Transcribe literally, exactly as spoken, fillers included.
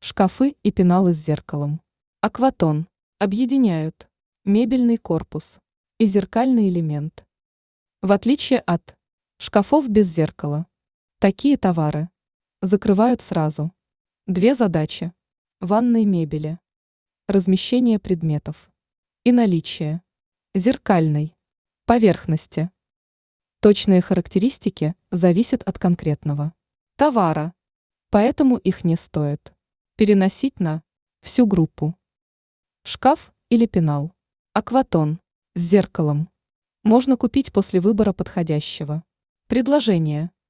Шкафы и пеналы с зеркалом. Акватон. Объединяют мебельный корпус и зеркальный элемент. В отличие от шкафов без зеркала, такие товары закрывают сразу две задачи: ванной мебели, размещение предметов и наличие зеркальной поверхности. Точные характеристики зависят от конкретного товара, поэтому их не стоит переносить на всю группу. Шкаф или пенал. Акватон с зеркалом можно купить после выбора подходящего предложения.